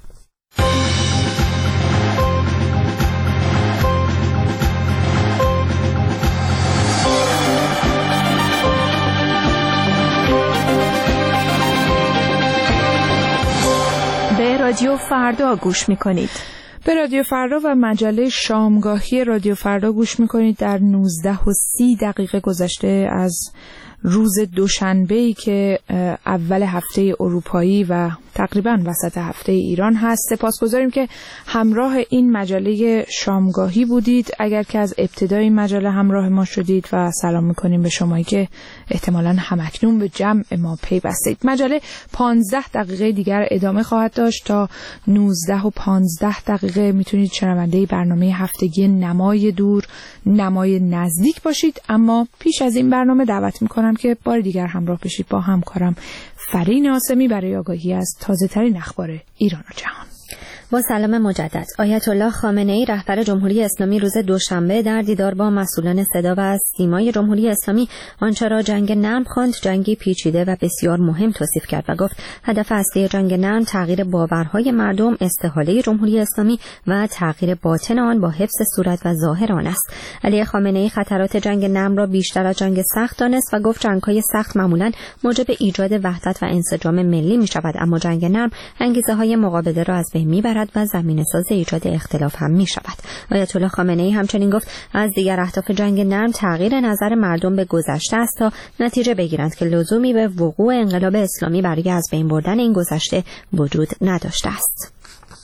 رادیو فردا گوش میکنید. به رادیو فردا و مجله شامگاهی رادیو فردا گوش میکنید. در نوزده و سی دقیقه گذشته از روز دوشنبه‌ای که اول هفته اروپایی و تقریبا وسط هفته ایران هست. سپاسگزاریم که همراه این مجله شامگاهی بودید. اگر که از ابتدای این مجله همراه ما شدید و سلام میکنیم به شمایی که احتمالاً همکنون به جمع ما پیوستید. مجله پانزده دقیقه دیگر ادامه خواهد داشت. تا نوزده و پانزده دقیقه میتونید شنونده برنامه هفتگی نمای دور، نمای نزدیک باشید. اما پیش از این برنامه دعوت میکنم که بار دیگر همراه بشید با همکارم فرین آسمی برای آگاهی از تازه ترین اخبار ایران و جهان. با سلام مجدد. آیت الله خامنه ای رهبر جمهوری اسلامی روز دوشنبه در دیدار با مسئولان صدا و سیمای جمهوری اسلامی آنچه را جنگ نرم خواند جنگی پیچیده و بسیار مهم توصیف کرد و گفت هدف اصلی جنگ نرم تغییر باورهای مردم، استحاله جمهوری اسلامی و تغییر باطن آن با حفظ صورت و ظاهر آن است. علی خامنه ای خطرات جنگ نرم را بیشتر از جنگ سخت دانست و گفت جنگ‌های سخت معمولاً موجب ایجاد وحدت و انسجام ملی می‌شود، اما جنگ نرم انگیزه‌های مقابله را از بین می‌برد و زمینه ساز ایجاد اختلاف هم می شود. آیت الله خامنه ای همچنین گفت از دیگر اهداف جنگ نرم تغییر نظر مردم به گذشته است تا نتیجه بگیرند که لزومی به وقوع انقلاب اسلامی برای از بین بردن این گذشته وجود نداشته است.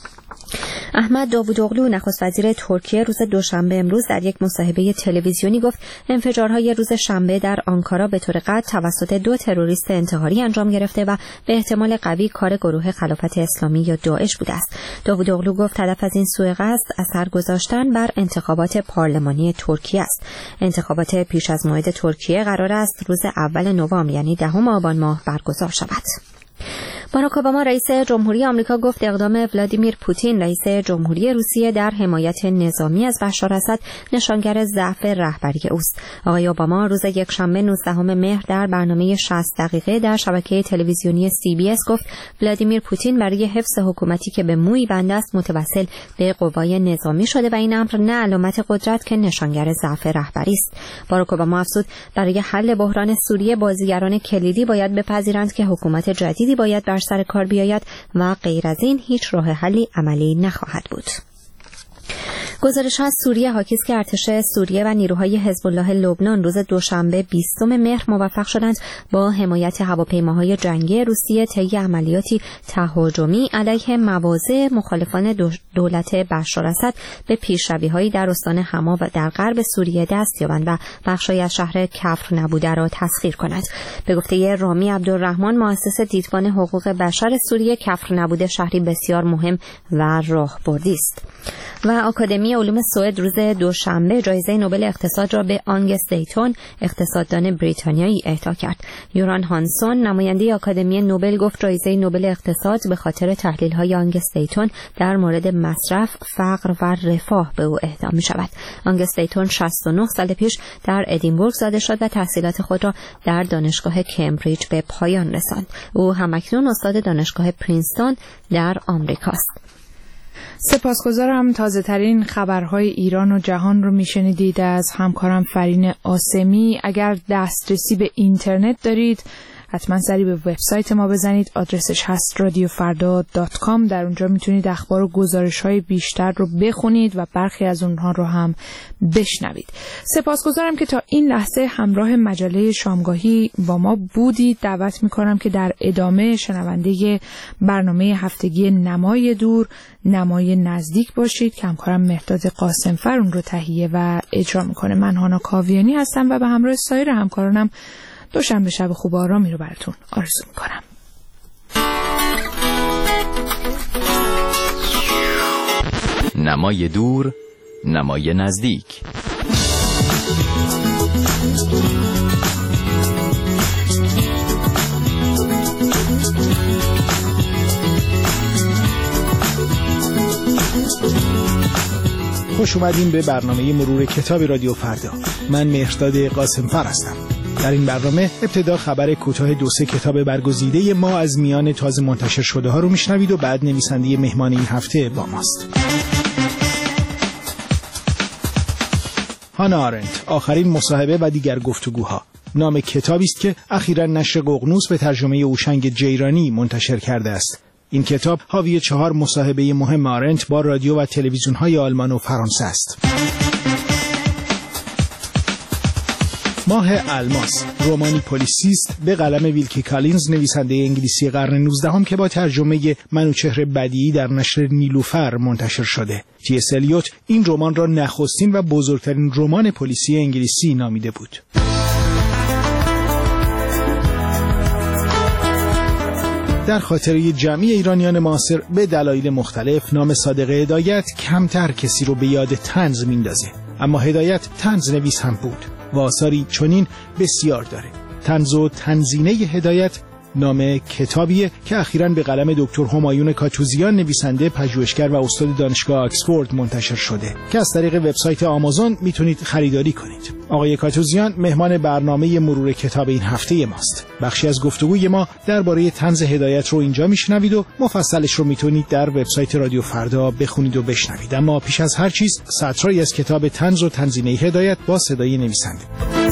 احمد داوودوغلو نخست وزیر ترکیه روز دوشنبه امروز در یک مصاحبه تلویزیونی گفت انفجارهای روز شنبه در آنکارا به طور قطع توسط دو تروریست انتحاری انجام گرفته و به احتمال قوی کار گروه خلافت اسلامی یا داعش بوده است. داوودوغلو گفت هدف از این سوء قصد اثر گذاشتن بر انتخابات پارلمانی ترکیه است. انتخابات پیش از موعد ترکیه قرار است روز اول نوامبر یعنی دهم آبان ماه برگزار شود. باراک اوباما رئیس جمهوری آمریکا گفت اقدام ولادیمیر پوتین رئیس جمهوری روسیه در حمایت نظامی از بشار اسد نشانگر ضعف رهبری اوست. آقای اوباما روز یکشنبه نوزدهم مهر در برنامه شصت دقیقه در شبکه تلویزیونی سی بی اس گفت ولادیمیر پوتین برای حفظ حکومتی که به موی بنده است متوسل به قوای نظامی شده و این امر نه علامت قدرت که نشانگر ضعف رهبری است. باراک اوباما افزود برای حل بحران سوریه بازیگران کلیدی باید بپذیرند که حکومت جدیدی باید بر سر کار بیاید و غیر از این هیچ راه حلی عملی نخواهد بود. گزارش از سوریه حاکی است که ارتش سوریه و نیروهای حزب الله لبنان روز دوشنبه بیستم مهر موفق شدند با حمایت هواپیماهای جنگی روسیه طی عملیاتی تهاجمی علیه مواضع مخالفان دولت بشار اسد به پیشروی‌هایی در استان حما و در غرب سوریه دست یابند و بخشی از شهر کفر نبوده را تسخیر کنند. به گفته رامی عبدالرحمن مؤسس دیدبان حقوق بشر سوریه، کفر نبوده شهری بسیار مهم و راهبردی است. و آکادمی آکادمی علوم سوئد روز دوشنبه جایزه نوبل اقتصاد را به آنگس دیتون اقتصاددان بریتانیایی اهدا کرد. یوران هانسون نماینده آکادمی نوبل گفت جایزه نوبل اقتصاد به خاطر تحلیل‌های آنگس دیتون در مورد مصرف، فقر و رفاه به او اهدا می‌شود. آنگس دیتون شصت و نه سال پیش در ادینبورگ زاده شد و تحصیلات خود را در دانشگاه کمبریج به پایان رساند. او همکنون استاد دانشگاه پرینستون در آمریکاست. سپاسگزارم. تازه ترین خبرهای ایران و جهان رو میشنیدید از همکارم فرین آسمی. اگر دسترسی به اینترنت دارید حتما سری به وبسایت ما بزنید. آدرسش هست رادیو فردا دات کام. در اونجا میتونید اخبار و گزارش‌های بیشتر رو بخونید و برخی از اونها رو هم بشنوید. سپاسگزارم که تا این لحظه همراه مجله شامگاهی با ما بودید. دعوت میکنم که در ادامه شنونده برنامه هفتگی نمای دور، نمای نزدیک باشید که همکارم مهداد قاسمفر اون رو تهیه و اجرا میکنه. من هانا کاویانی هستم و به همراه سایر همکارانم دوشنبه شب خوب آرامی رو براتون آرزو میکنم. نمای دور، نمای نزدیک. خوش اومدیم به برنامه مرور کتاب رادیو فردا. من مهرداد قاسمفر هستم. در این برنامه ابتدا خبر کوتاه دو سه کتاب برگزیده ما از میان تازه منتشر شده ها رو میشنوید و بعد نویسنده مهمان این هفته با ماست. هانا آرنت، آخرین مصاحبه و دیگر گفتگوها، نام کتابی است که اخیراً نشر ققنوس به ترجمه اوشنگ جیرانی منتشر کرده است. این کتاب حاوی چهار مصاحبه مهم آرنت با رادیو و تلویزیون‌های آلمان و فرانسه است. ماه الماس، رمانی پلیسیست به قلم ویلکی کالینز، نویسنده انگلیسی قرن نوزدهم که با ترجمه منوچهر بدیعی در نشر نیلوفر منتشر شده. تی اس الیوت این رمان را نخستین و بزرگترین رمان پلیسی انگلیسی نامیده بود. در خاطره جمعی ایرانیان معاصر به دلایل مختلف نام صادق هدایت کمتر کسی رو به یاد طنز میندازه، اما هدایت طنز نویس هم بود و آثاری چنین بسیار داره. طنز و تنزینه هدایت نام کتابیه که اخیراً به قلم دکتر همایون کاتوزیان، نویسنده، پژوهشگر و استاد دانشگاه آکسفورد منتشر شده که از طریق وبسایت آمازون میتونید خریداری کنید. آقای کاتوزیان مهمان برنامه مرور کتاب این هفته ماست. بخشی از گفتگوی ما درباره طنز هدایت رو اینجا میشنوید و مفصلش رو میتونید در وبسایت رادیو فردا بخونید و بشنوید. اما پیش از هر چیز سطرهایی از کتاب طنز و تنزینه هدایت با صدای نویسنده.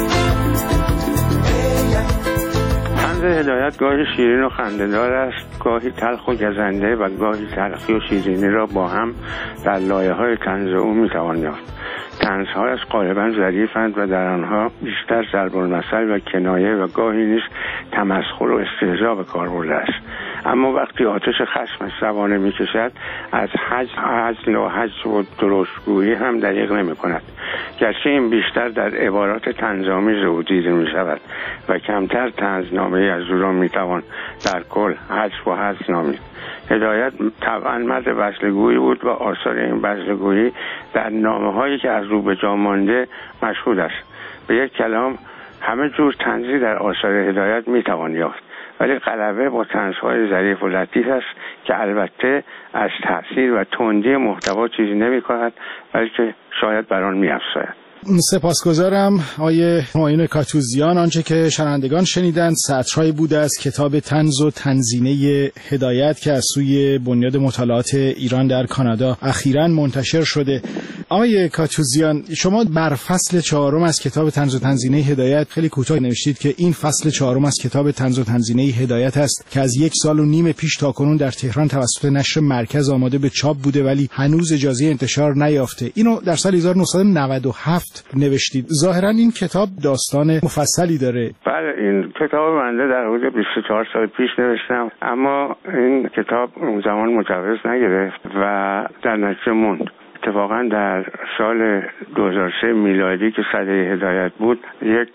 طنز هدایت گاهی شیرین و خنده‌دار است، گاهی تلخ و گزنده و گاهی تلخی و شیرینی را با هم در لایه‌های طنز او می‌توان یافت. طنزهایش غالباً ظریف‌اند و در آنها بیشتر ضرب المثل و کنایه و گاهی نیز تمسخر و استهزا به کار برده است. اما وقتی آتش خشمش زبانه می‌کشد، از هزل و هجو و درشتگویی هم دریغ نمی‌کند، گرچه این بیشتر در عبارات طنزآمیز او دیده می‌شود و کمتر طنزنامه‌ای از او را می‌توان در کل هجو و هزل نامید. هدایت طبعاً مرد بزلگویی بود و آثار این بزلگویی در نامه‌هایی که از رو به جا مانده مشهود است. به یک کلام همه جور طنزی در آثار هدایت می‌توان یافت، ولی غلبه با طنزهای ظریف و لطیف است که البته از تأثیر و تندی محتوا چیزی نمی‌کند، بلکه شاید بر آن می‌افزاید. سپاسگزارم آقای همایون کاتوزیان. آنچه که شنوندگان شنیدند سطرهایی بوده از کتاب طنز و تنزینه هدایت که از سوی بنیاد مطالعات ایران در کانادا اخیراً منتشر شده. آقای کاتوزیان، شما بر فصل چهارم از کتاب طنز و تنزینه هدایت خیلی کوتاه نوشتید که این فصل چهارم از کتاب طنز و تنزینه هدایت است که از یک سال و نیم پیش تا کنون در تهران توسط نشر مرکز آماده به چاپ بوده ولی هنوز اجازه انتشار نیافته. اینو در سال هزار و نهصد و نود و هفت نوشتید. ظاهرا این کتاب داستان مفصلی داره. بله، این کتاب بنده در حدود بیست و چهار سال پیش نوشتم، اما این کتاب اون زمان مجوز نگرفت و در نتیجه موند. اتفاقا در سال دو هزار و سه میلادی که سده هدایت بود، یک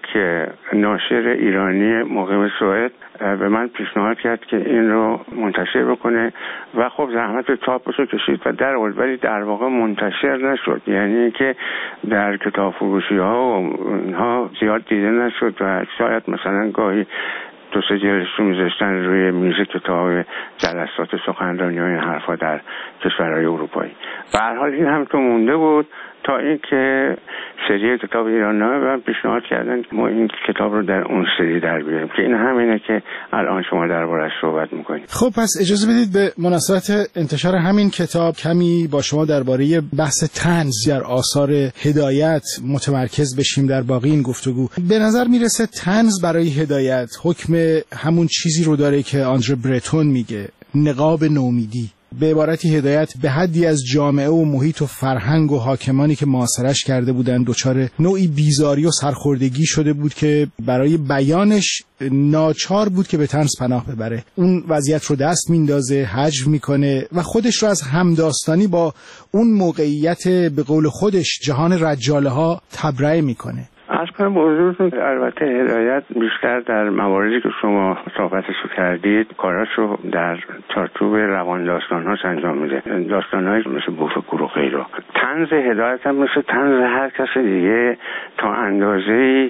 ناشر ایرانی مقیم سوئد به من پیشنهاد کرد که این رو منتشر بکنه و خب زحمت چاپش رو کشید و در آورد، ولی در واقع منتشر نشد. یعنی که در کتاب فروشی ها و اینها زیاد دیده نشد و شاید مثلا گاهی دو سه جلدش رو میذاشتن روی میز کتاب جلسات سخنرانی و این حرفا در کشورهای اروپایی. به هر حال این هم تو مونده بود تا اینکه سری کتاب ایران‌نامه به من پیشنهاد کردن ما این کتاب رو در اون سری در بیاریم که این همینه که الان شما درباره‌اش صحبت می‌کنید. خب پس اجازه بدید به مناسبت انتشار همین کتاب کمی با شما درباره بحث طنز در آثار هدایت متمرکز بشیم در باقی این گفتگو. به نظر میرسه طنز برای هدایت حکم همون چیزی رو داره که آندره برتون میگه، نقاب نومیدی. به عبارتی هدایت به حدی از جامعه و محیط و فرهنگ و حاکمانی که معاصرش کرده بودند دچار نوعی بیزاری و سرخوردگی شده بود که برای بیانش ناچار بود که به طنز پناه ببره. اون وضعیت رو دست میندازه، حجو میکنه و خودش رو از همداستانی با اون موقعیت به قول خودش جهان رجاله ها تبرئه میکنه. از کنم به حضورتون البته هدایت بیشتر در مواردی که شما صحبتشو کردید کاراشو در چارچوب روان داستان‌هاش انجام میده، داستان‌هایی مثل بوفکور و غیره. طنز هدایت هم مثل طنز هر کس دیگه تا اندازه‌ای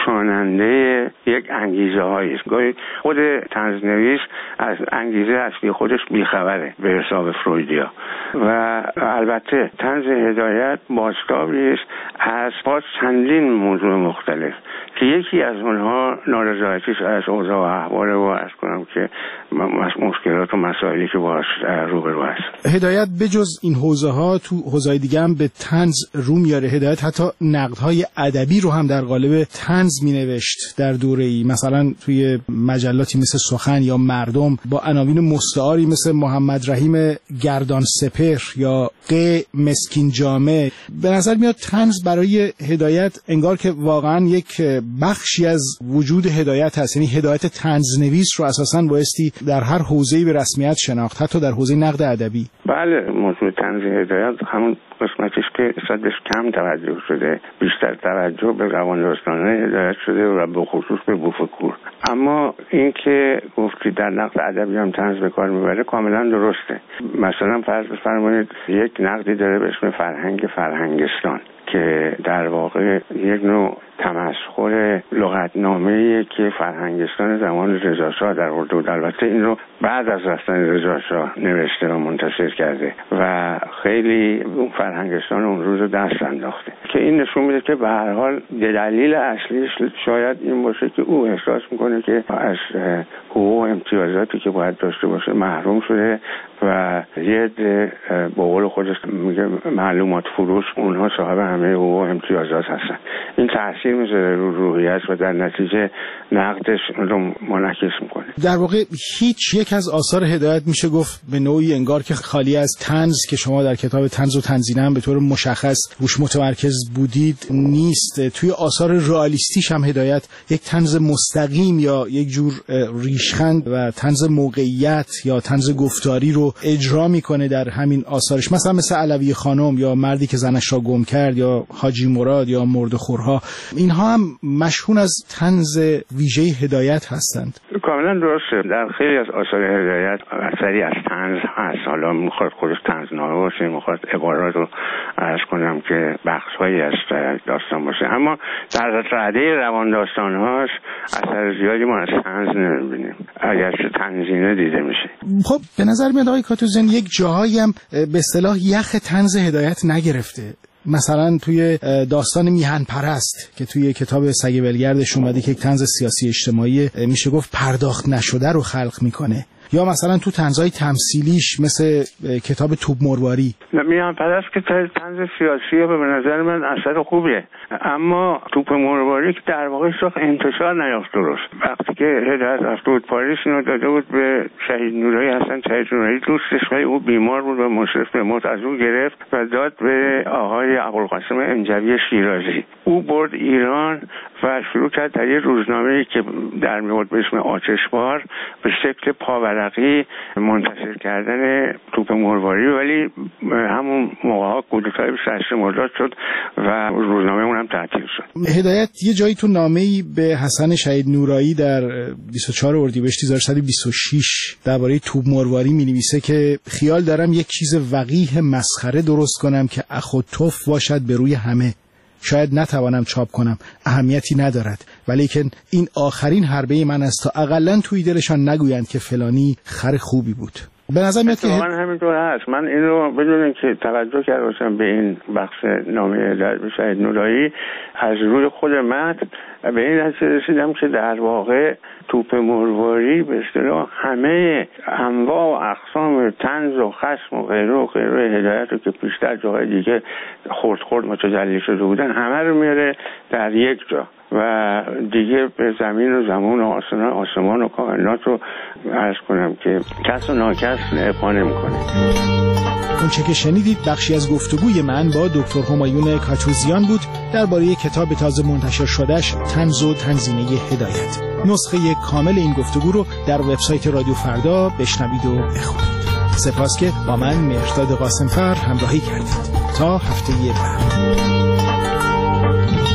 پوشاننده یک انگیزه هایی است. گاهی خود طنزنویس از انگیزه اصلی خودش بیخبره به حساب فرویدیا و البته طنز هدایت بازتابی است از باز چندین موضوع مختلف که یکی از اونها نارضایتیش از اوضاع و احوال و عرض کنم که مشکلات و مسائلی که باهاش روبرو هست. هدایت بجز این حوزه ها تو حوزه‌های دیگه هم به طنز رو میاره. هدایت حتی نقدهای ادبی رو هم در قالب طنز مینوشت در دوره‌ای، مثلا توی مجلاتی مثل سخن یا مردم با عناوین مستعاری مثل محمد رحیم گردان سپهر یا ق مسکین جامه. به نظر میاد طنز برای هدایت انگار که واقعا یک بخشی از وجود هدایت هست، یعنی هدایت طنزنویس رو اساساً بایستی در هر حوزه‌ای به رسمیت شناخت، حتی در حوزه نقد ادبی. بله، موضوع طنز هدایت همون قسمتش که صدش کم توجه شده، بیشتر توجه به روان داستان‌های هدایت شده و به خصوص به بوفکور. اما این که گفتی در نقد ادبی هم طنز به کار میبره کاملا درسته. مثلا فرض بفرمایید یک نقدی داره به اسم فرهنگ فرهنگستان که در واقع یک نوع تمسخر لغتنامه‌ای که فرهنگستان زمان رضا شاه در اردو، البته این رو بعد از رفتن رضا شاه نوشته و منتشر کرده و خیلی اون فرهنگستان اون روز دست انداخته که این نشون میده که به هر حال دلیل اصلیش شاید این باشه که او احساس میکنه که از حقوق و امتیازاتی که باید داشته باشه محروم شده و یه به قول خودش میگه معلومات فروش، اونها صاحب همه حقوق و امتیازات هستن. این تاثیر میذاره رو روحیه‌اش و در نتیجه نقدش رو منعکس میکنه. در واقع هیچ یک از آثار هدایت میشه گفت به نوعی انگار که خالی از طنز که شما در کتاب طنز و تنزینه هم به طور مشخص روش متمرکز بودید نیست. توی آثار رئالیستیش هم هدایت یک طنز مستقیم یا یک جور ریشخند و طنز موقعیت یا طنز گفتاری رو اجرا میکنه در همین آثارش، مثلا مثل علوی خانم یا مردی که زنش را گم کرد یا حاجی مراد یا مردخورها. اینها هم مشهون از طنز ویژه هدایت هستند. کاملا درسته. در خیلی از آثار هدایت اثری از طنز هست. حالا میخواد خودش طنزنامه باشه، میخواد عبارات رو عرض کنم که بخش‌هایی از داستان باشه، اما در رده روان داستان‌هاش اثر زیادی ما از طنز نمی‌بینیم، اگرچه تنزینه دیده میشه. خب به نظر میاد آقای کاتوزن یک جاهایی هم به اصطلاح یخ طنز هدایت نگرفته. مثلا توی داستان میهن پرست که توی کتاب سگ ولگردش اومده که یک طنز سیاسی اجتماعی میشه گفت پرداخت نشده رو خلق میکنه، یا مثلا تو طنزهای تمثیلیش مثل کتاب توپ مرواری. میهن پرست که طنز سیاسیه به نظر من اثر خوبیه، اما توپ مرواری که در واقع هیچ انتشار نیافت درست. وقتی که هدایت رفته بود پاریس اینو داده بود به شهید نورایی حسن شهید نورایی، دوستش و او بیمار بود و مشرف به موت از او گرفت و داد به آقای ابوالقاسم انجوی شیرازی. او برد ایران و شروع کرد در یه روزنامه‌ای که در میاد به اسم آتشبار به شکل پاور ورقی منتشر کردن توپ مرواری، ولی همون موقع ها کودتای بیست و هشتم مرداد شد و روزنامه اون هم تعطیل شد. هدایت یه جایی تو نامه‌ای به حسن شهید نورایی در بیست و چهارم اردیبهشت هزار و سیصد و بیست و شش درباره توپ مرواری می‌نویسه که خیال دارم یک چیز وقیح مسخره درست کنم که اخ و تف باشد به روی همه. شاید نتوانم چاپ کنم، اهمیتی ندارد، ولیکن این آخرین حربه من است تا اقلن توی دلشان نگویند که فلانی خر خوبی بود. به نظر میاد که من همینطور هست. من این رو بدون اینکه توجه کرده باشم به این بخش نامه در شهید نورایی، از روی خود متن به این نتیجه رسیدم که در واقع توپ مرواری به اصطلاح همه انواع و اقسام طنز و خشم و غیره و غیره هدایت رو که پیشتر جاهای دیگه خرد خرد متجلی شده بودن همه رو میاره در یک جا و دیگه به زمین و زمان و آسمان, آسمان و کائنات رو عرض کنم که کس و ناکس ابقا نمی‌کنه. اون چه که شنیدید بخشی از گفتگوی من با دکتر همایون کاچوزیان بود درباره کتاب تازه منتشر شدهش طنز و تنزینه هدایت. نسخه کامل این گفتگو رو در وبسایت رادیو فردا بشنوید و بخونید. سپاس که با من مهرداد قاسمفر همراهی کردید. تا هفته بعد.